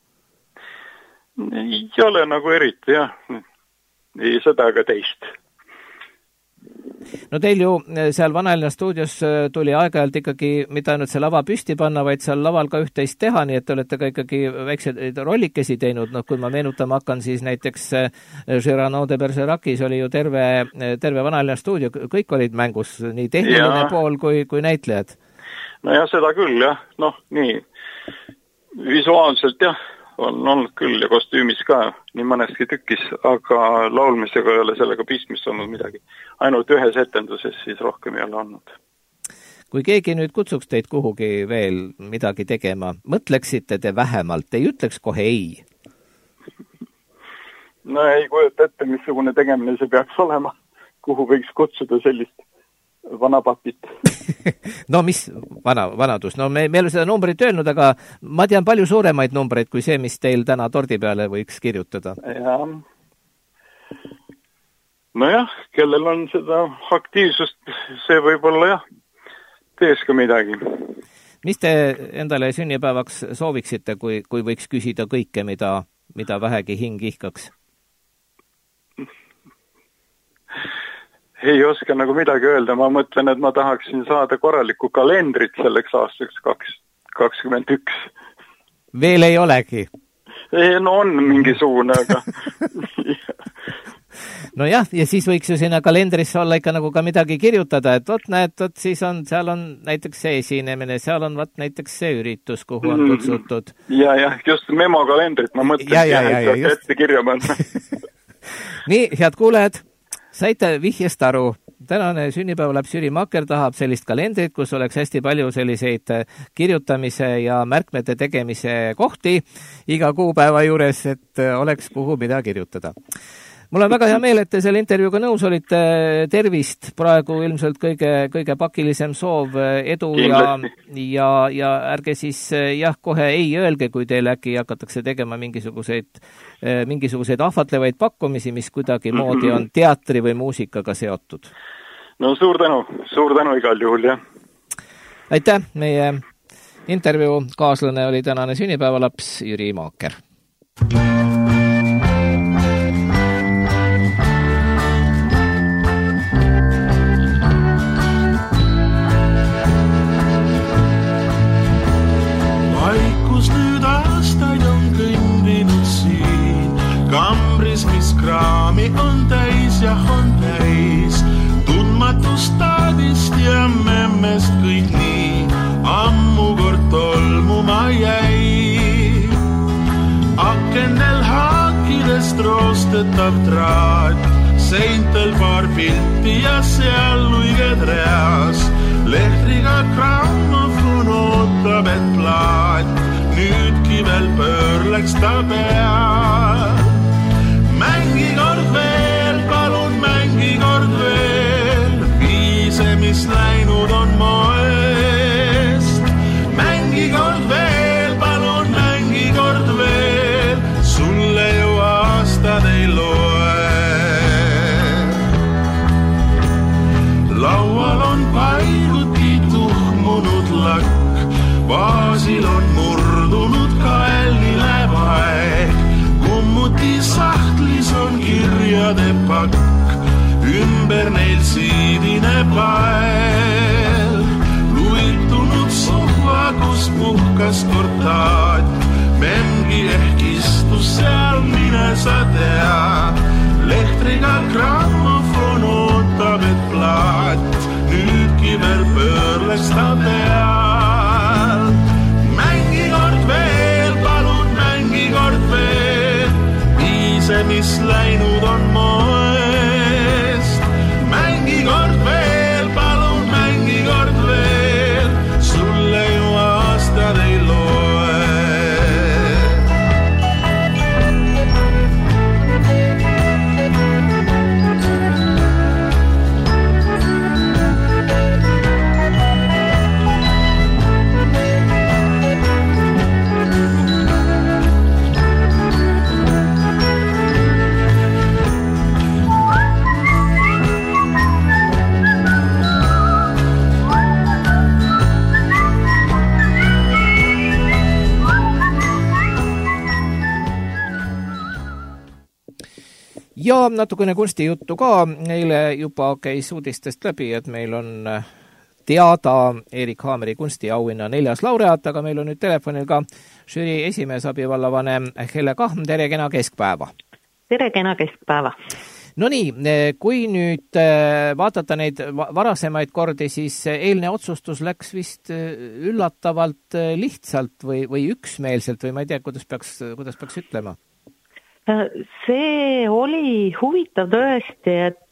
Ei ole nagu eriti, jah. Ei seda aga teist. No teil ju seal Vanalinna stuudios tuli aeg-ajalt ikkagi mitte ainult see lava püsti panna, vaid seal laval ka üht-teist teha, nii et te olete ka ikkagi väikseid rollikesi teinud. No, kui ma meenutama hakkan, siis näiteks Cyrano de Bergerac'is oli ju terve Vanalinna stuudio, kõik olid mängus, nii tehniline pool kui näitlejad. No ja seda küll, jah. Noh, nii visuaalselt, jah. On olnud küll ja kostüümis ka nii mõneski tükis, aga laulmisega ei ole sellega pistmist olnud midagi. Ainult ühes etenduses siis rohkem ei ole olnud. Kui keegi nüüd kutsuks teid kuhugi veel midagi tegema, mõtleksite te vähemalt, ei ütleks kohe ei? No ei kujuta ette, missugune tegemine see peaks olema, kuhu võiks kutsuda sellist vanapapit. No mis vanadus? No me ei ole seda numbrit öelnud, aga ma tean palju suuremaid numbreid kui see, mis teil täna tordi peale võiks kirjutada. Ja. No jah, kellel on seda aktiivsust, see võib-olla jah, tees ka midagi. Mis te endale sünnipäevaks sooviksite, kui võiks küsida kõike, mida vähegi hing ihkaks? Ei oska nagu midagi öelda, ma mõtlen, et ma tahaksin saada korralikku kalendrit selleks aastaks 2021. Veel ei olegi? No on mingisugune, aga... No jah, ja siis võiks ju sinna kalendrisse olla ikka nagu ka midagi kirjutada, et näed, siis seal on näiteks see esinemine, seal on näiteks see üritus, kuhu on kutsutud. Ja, just memokalendrit, ma mõtlen, ette kirja panna. Nii, head kuulejad, saite vihjest aru, tänane sünnipäevalaps Jüri Maaker tahab sellist kalendrit, kus oleks hästi palju selliseid kirjutamise ja märkmete tegemise kohti iga kuupäeva juures, et oleks kuhu mida kirjutada. Mul on väga hea meel, et te selle intervjuuga nõus olite. Tervist, praegu ilmselt kõige pakilisem soov, edu ja ärge siis kohe ei öelge, kui teil äkki hakatakse tegema mingisuguseid ahvatlevaid pakkumisi, mis kuidagi moodi on teatri või muusikaga seotud. No suur tänu igal juhul, jah. Aitäh, meie intervjuu kaaslane oli tänane sünnipäevalaps Jüri Maaker. Mis kraami on täis ja on täis tundmatust taadist ja memmest kõik nii ammu kord tolmuma jäi. Akendel haakidest roostetav traat, seintel paar pilti ja seal luiged reas. Lehtriga grammofon ootab, et plaat nüüdki veel pöörleks ta peal. Mängi kord lakk, vaasil on murdunud kaelnile vaeg. Kummuti sahtlis on kirjade pakk, ümber neil siidine pael. Luitunud sohva, kus puhkas kortaat, memgi ehk istus seal, mine sa tea. Lehtriga grammofon ootab, et plaat nüüdki veel pöörleks ta peal. Mängi kord veel, palun mängi kord veel, viise, mis läinud on moest. Mängi kord veel, palun mängi kord veel, sulle ju aastad ei loe. Ja natukene kunstijuttu ka, eile juba käis uudistest läbi, et meil on teada Erik Haameri kunstiauhinna 4. laureaat, aga meil on nüüd telefonil ka žürii esimees, abivallavanem Helle Kahm, tere kena keskpäeva! Tere kena keskpäeva! No nii, kui nüüd vaadata neid varasemaid kordi, siis eelne otsustus läks vist üllatavalt lihtsalt või üksmeelselt või ma ei tea, kuidas peaks ütlema? See oli huvitav tõesti,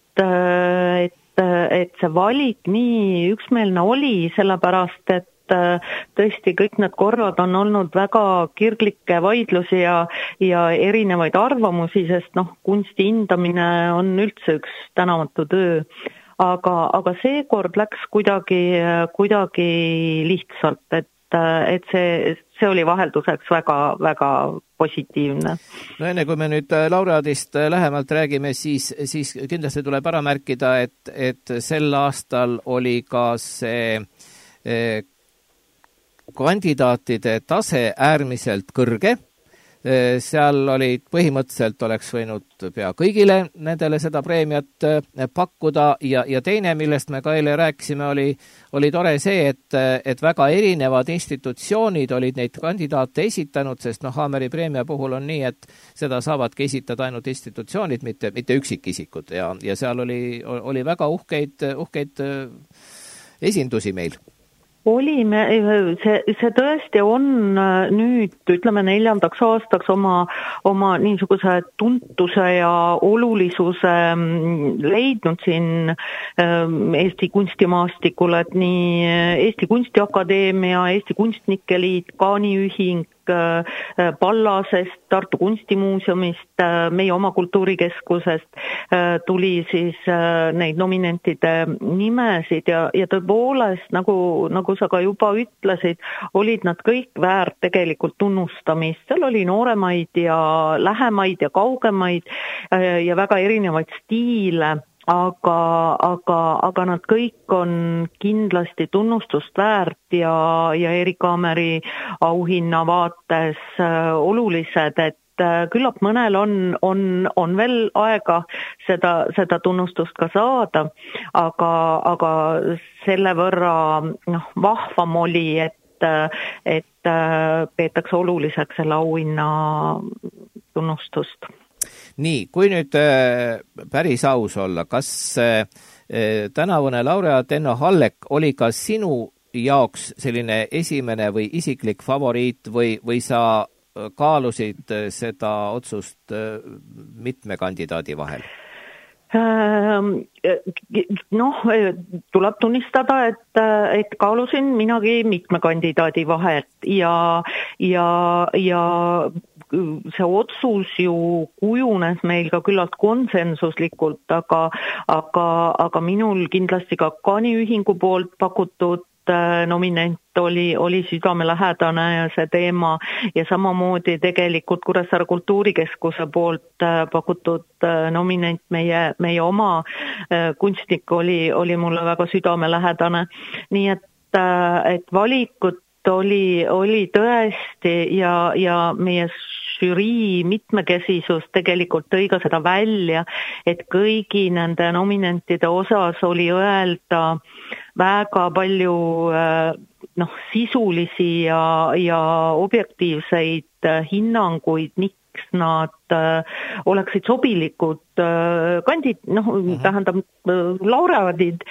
et see valik nii üksmeelne oli, sellepärast, et tõesti kõik need korrad on olnud väga kirglikke vaidlusi ja erinevaid arvamusi, sest kunsti hindamine on üldse üks tänamatu töö. Aga seekord läks kuidagi lihtsalt, et see oli vahelduseks väga, väga positiivne. No enne kui me nüüd laureaadist lähemalt räägime, siis kindlasti tuleb ära märkida, et sel aastal oli ka see kandidaatide tase äärmiselt kõrge. Seal olid põhimõtteliselt oleks võinud pea kõigile nendele seda preemiat pakkuda ja teine, millest me ka eile rääkisime, oli tore see, et väga erinevad institutsioonid olid neid kandidaate esitanud, sest Haameri preemia puhul on nii, et seda saavadki esitada ainult institutsioonid, mitte üksikisikud ja seal oli väga uhkeid esindusi meil. See tõesti on nüüd, ütleme 4. aastaks oma niisuguse tuntuse ja olulisuse leidnud siin Eesti kunstimaastikul, et nii Eesti Kunstiakadeemia, Eesti Kunstnike Liit, Kaaniühing, Pallasest, Tartu Kunstimuuseumist, meie oma kultuurikeskusest tuli siis neid nominentide nimesid ja tõepoolest, nagu sa ka juba ütlesid, olid nad kõik väärt tegelikult tunnustamist. Seal oli nooremaid ja lähemaid ja kaugemaid ja väga erinevaid stiile. Aga nad kõik on kindlasti tunnustust väärt ja Erik Haameri auhinna vaates olulised, et küllap mõnel on veel aega seda tunnustust ka saada, aga selle võrra vahvam oli, et peetakse oluliseks selle auhinna tunnustust. Nii, kui nüüd päris aus olla, kas tänavune laureaat Enno Hallek oli ka sinu jaoks selline esimene või isiklik favoriit või sa kaalusid seda otsust mitme kandidaadi vahel? Tuleb tunnistada, et kaalusin minagi mitme kandidaadi vahel ja see otsus ju kujunes meil ka küllalt konsensuslikult, aga minul kindlasti ka Kaaniühingu poolt pakutud nominent oli südamelähedane ja see teema ja samamoodi tegelikult Kuressaare kultuurikeskuse poolt pakutud nominent meie oma kunstnik oli mulle väga südamelähedane. Nii et et valikut oli tõesti ja meie žürii mitmekesisus tegelikult tõi ka seda välja, et kõigi nende nominentide osas oli öelda väga palju sisulisi ja objektiivseid hinnanguid, miks nad oleksid sobilikud tähendab laureaadid,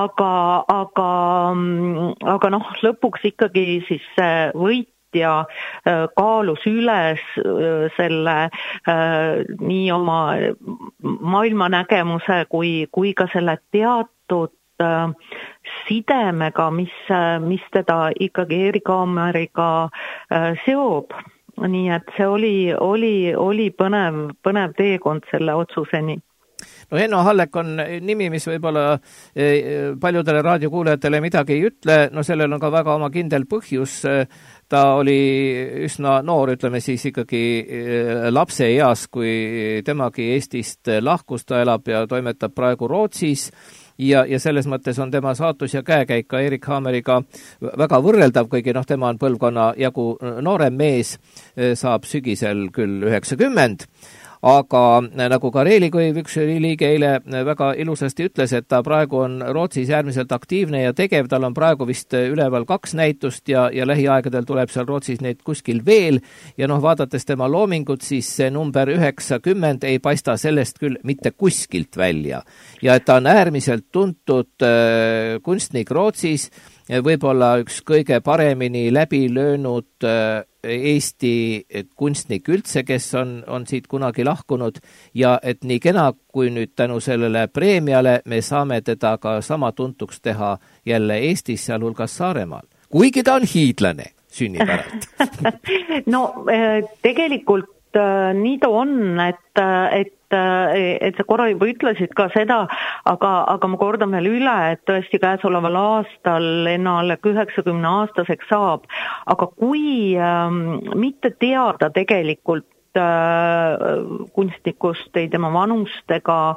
aga lõpuks ikkagi siis võit ja kaalus üles selle nii oma maailmanägemuse kui ka selle teatud sidemega, mis teda ikkagi Erik Haameriga seob. Nii et see oli põnev teekond selle otsuseni. No Henno Hallek on nimi, mis võib-olla paljudele raadiokuulajatele midagi ei ütle, no sellel on ka väga oma kindel põhjus. Ta oli üsna noor, ütleme siis ikkagi lapse eas, kui temagi Eestist lahkus, ta elab ja toimetab praegu Rootsis. Ja selles mõttes on tema saatus ja käekäik ka Erik Haameriga väga võrreldav, kuigi tema on põlvkonna jagu noorem mees, saab sügisel küll 90. Aga nagu ka Reelikoiv, üks liige eile väga ilusasti ütles, et ta praegu on Rootsis äärmiselt aktiivne ja tegev, tal on praegu vist üleval 2 näitust ja lähiaegadel tuleb seal Rootsis neid kuskil veel ja vaadates tema loomingut, siis see number 90 ei paista sellest küll mitte kuskilt välja. Ja et ta on äärmiselt tuntud kunstnik Rootsis, võib-olla üks kõige paremini läbi löönud Eesti kunstnik üldse, kes on siit kunagi lahkunud ja et nii kena, kui nüüd tänu sellele preemiale me saame teda ka sama tuntuks teha jälle Eestis, sealhulgas Saaremaal. Kuigi ta on hiidlane sünnipäralt. No tegelikult nii ta on, et sa korra juba ütlesid ka seda, aga ma kordan veel üle, et tõesti käesoleval aastal enne 90-aastaseks saab, aga kui mitte teada tegelikult kunstnikust, ei tema vanust ega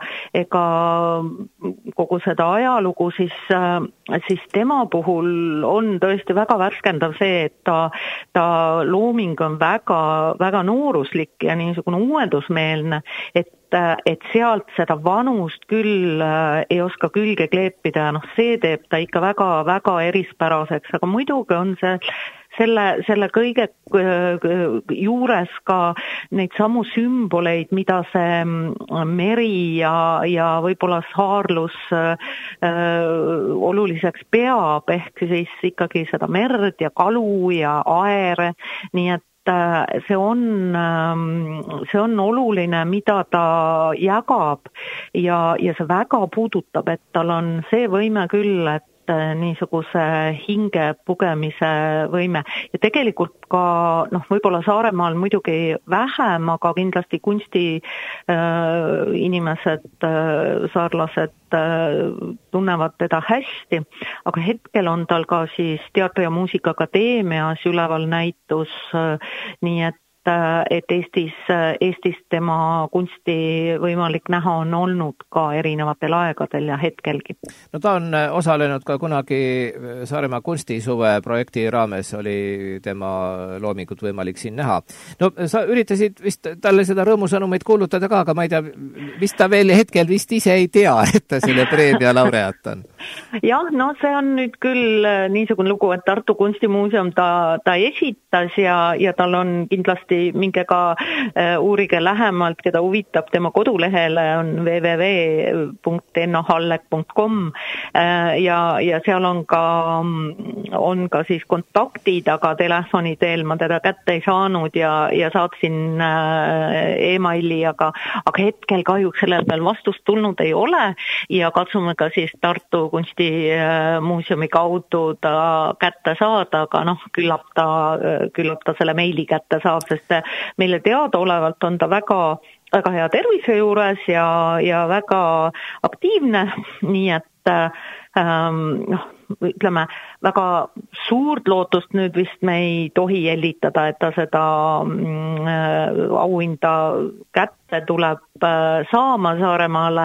kogu seda ajalugu, siis tema puhul on tõesti väga värskendav see, et ta looming on väga, väga nooruslik ja niisugune uuendusmeelne, et sealt seda vanust küll ei oska külge kleepida ja see teeb ta ikka väga, väga erispäraseks, aga muidugi on selle kõige juures ka neid samu sümboleid, mida see meri ja võib-olla saarlus oluliseks peab, ehk siis ikkagi seda merd ja kalu ja aere, nii et see on oluline, mida ta jagab ja see väga puudutab, et tal on see võime küll, et niisuguse hinge pugemise võime. Ja tegelikult ka, võib-olla Saaremaal muidugi vähem, aga kindlasti kunsti inimesed, saarlased tunnevad teda hästi, aga hetkel on tal ka siis Teatri- ja Muusikaakadeemias üleval näitus, nii et Eestis tema kunsti võimalik näha on olnud ka erinevatel aegadel ja hetkelgi. No ta on osalenud ka kunagi Saaremaa kunstisuve projekti raames, oli tema loomingut võimalik siin näha. No sa üritasid vist talle seda rõõmusõnumit kuulutada ka, aga ma ei tea, vist ta veel hetkel vist ise ei tea, et ta selle preemia laureaat on. Jah, see on nüüd küll niisugune lugu, et Tartu Kunstimuuseum ta esitas ja tal on kindlasti minge ka uurige lähemalt, keda huvitab, tema kodulehele on www.ennohallek.com ja seal on ka siis kontaktid, aga telefoni teel ma teda kätte ei saanud ja saatsin e-maili, aga hetkel kahjuks sellel peal vastust tulnud ei ole ja katsume ka siis Tartu Kunstimuuseumi kaudu ta kätte saada, aga küllap ta selle meili kätte saab, sest meile teadaolevalt on ta väga, väga hea tervise juures ja väga aktiivne, nii et ütleme, väga suurt lootust nüüd vist me ei tohi jellitada, et ta seda auhinda kätte tuleb saama Saaremaale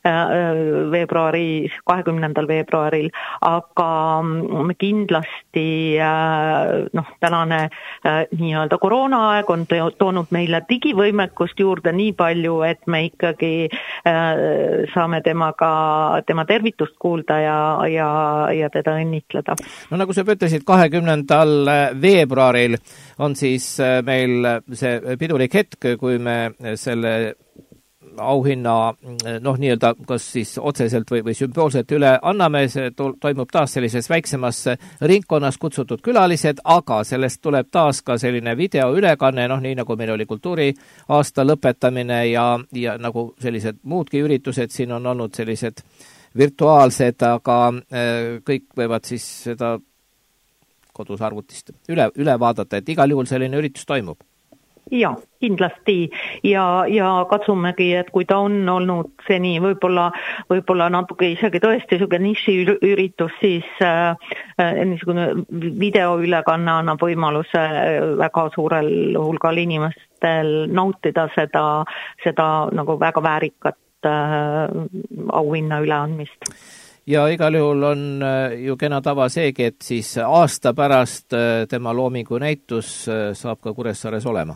20. veebruaril, aga kindlasti tänane nii-öelda koroonaaeg on toonud meile digivõimekust juurde nii palju, et me ikkagi saame tema tervitust kuulda ja teda õnnitleda. No nagu sa ütlesid, 20. veebruaril on siis meil see pidulik hetk, kui me selle auhinna nii-öelda kas siis otseselt või sümboolselt üle anname, see toimub taas sellises väiksemas ringkonnas kutsutud külalised, aga sellest tuleb taas ka selline videoülekanne, nii nagu meil oli kultuuriaasta lõpetamine ja nagu sellised muudki üritused, siin on olnud sellised virtuaalsed, aga kõik võivad siis seda kodus arvutist üle vaadata, et igal juhul selline üritus toimub. Ja, kindlasti ja katsumegi, et kui ta on olnud seni võib-olla natuke isegi tõesti selline nišiüritus, siis niisugune videoülekanne annab võimaluse väga suurel hulgal inimestel nautida seda nagu väga väärikat auhinna üleandmist. Ja igal juhul on ju kena tava seegi, et siis aasta pärast tema loomingu näitus saab ka Kuressaares olema.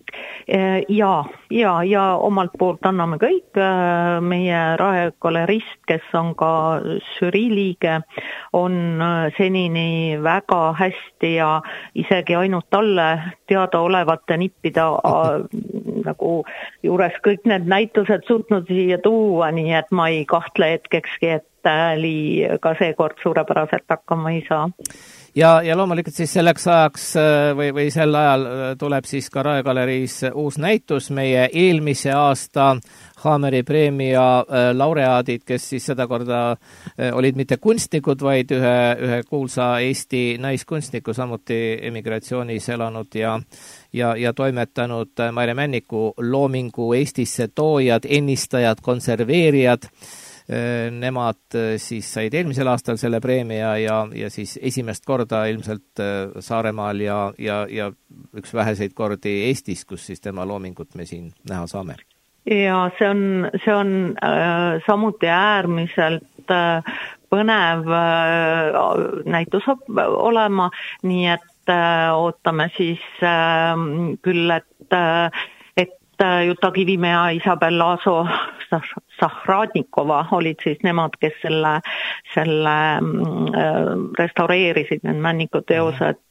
Ja omalt poolt anname kõik, meie raegalerist, kes on ka žürii liige, on senini väga hästi ja isegi ainult talle teadaolevate nippida nagu juures kõik need näitused suutnud siia tuua, nii et ma ei kahtle hetkekski, et ka seekord suurepäraselt hakkama ei saa. Ja loomulikult siis selleks ajaks või sel ajal tuleb siis ka Raegaleriis uus näitus, meie eelmise aasta Haameri preemia laureaadid, kes siis seda korda olid mitte kunstnikud, vaid ühe kuulsa Eesti naiskunstniku, samuti emigratsioonis elanud ja toimetanud Maire Männiku loomingu Eestisse toojad, ennistajad, konserveerijad. Nemad siis said eelmisel aastal selle preemia ja siis esimest korda ilmselt Saaremaal ja üks väheseid kordi Eestis, kus siis tema loomingut me siin näha saame. Ja see on samuti äärmiselt põnev näitus olema, nii et ootame siis küll, et Jutta Kivimäe ja Isabel Laaso Sahradnikova olid siis nemad, kes selle restaureerisid, need Männiku teosed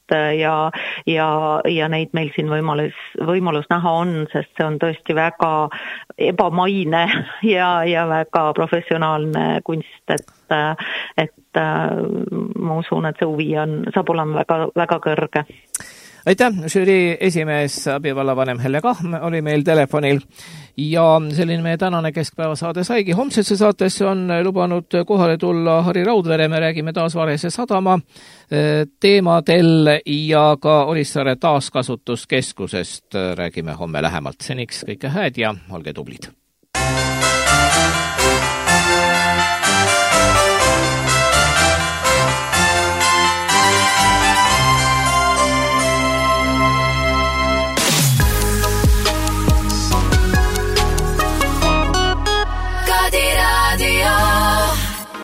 ja neid meil siin võimalus näha on, sest see on tõesti väga ebamaine ja väga professionaalne kunst, et ma usun, et see huvi saab olema väga, väga kõrge. Aitäh, žürii esimees, abivallavanem Helle Kahm oli meil telefonil ja selline meie tänane keskpäevasaade saigi. Homsesse saatesse on lubanud kohale tulla Harri Raudvere, me räägime taas Varese sadama teemadel ja ka Orissaare taaskasutuskeskusest räägime homme lähemalt. Seniks kõike hääd ja olge tublid!